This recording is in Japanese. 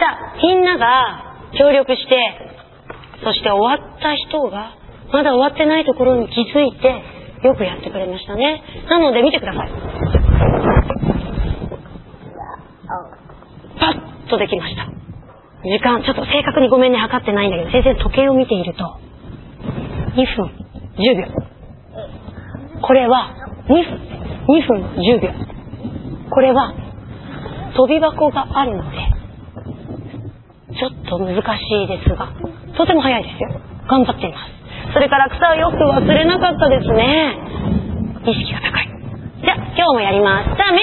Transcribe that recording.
たみんなが協力して、そして終わった人がまだ終わってないところに気づいてよくやってくれましたね。なので見てください。パッとできました。時間ちょっと正確にごめんね、測ってないんだけど、先生時計を見ていると2分10秒、これは2分10秒、これは飛び箱があるのでちょっと難しいですが、とても早いですよ。頑張っています。それから草はよく忘れなかったですね。意識が高い。じゃあ今日もやります。さあ